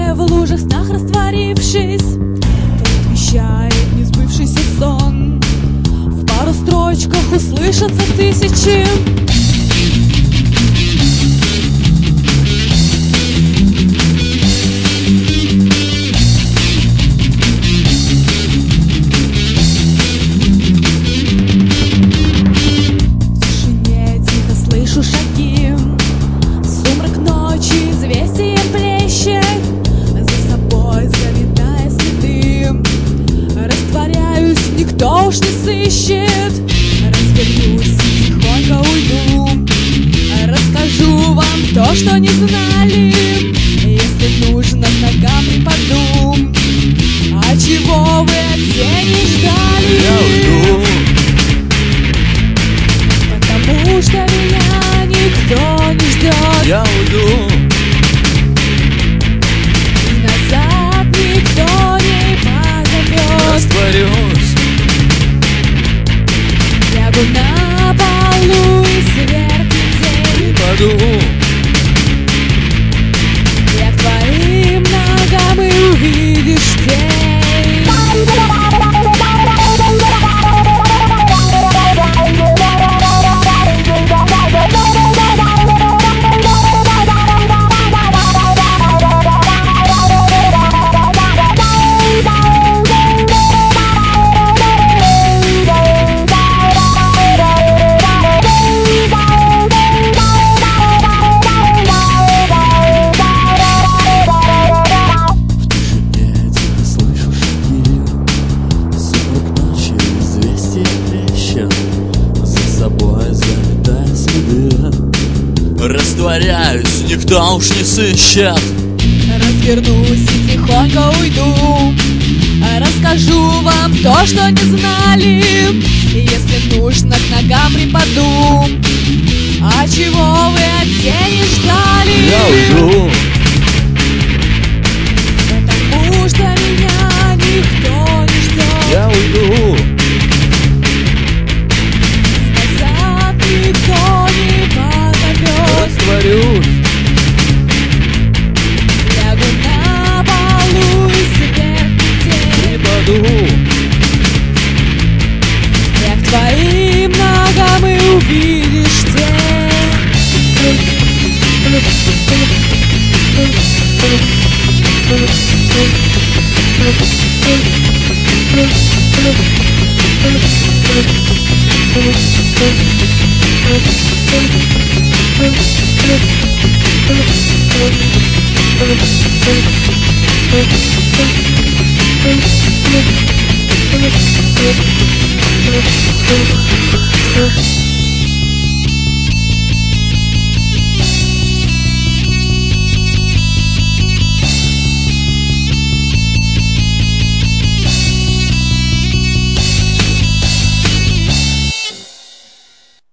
Тая в лужах, снах растворившись, предвещает несбывшийся сон. В пару строчках услышатся тысячи. Шаги, сумрак ночи, известие плещет, за собой заметая следы. Растворяюсь, никто уж не сыщет, развернусь и тихонько уйду. Расскажу вам то, что не знали, если нужно, к ногам припаду. А чего вы от тени ждали? Я уйду, потому что меня никто не ждет. я уйду, И назад никто не позовет. растворюсь, Лягу на полу и сверху день. паду. Я к твоим ногам и увидишь тень. Растворяюсь, никто уж не сыщет. Развернусь и тихонько уйду. Расскажу вам то, что не знали, если нужно, к ногам припаду. А чего вы от тени ждали? Я уйду, Потому что меня никто не ждет. я уйду, Назад никто не позовет. растворюсь, Лягу на полу и сверху день. паду. Я к твоим ногам и увидишь тень. Thank you.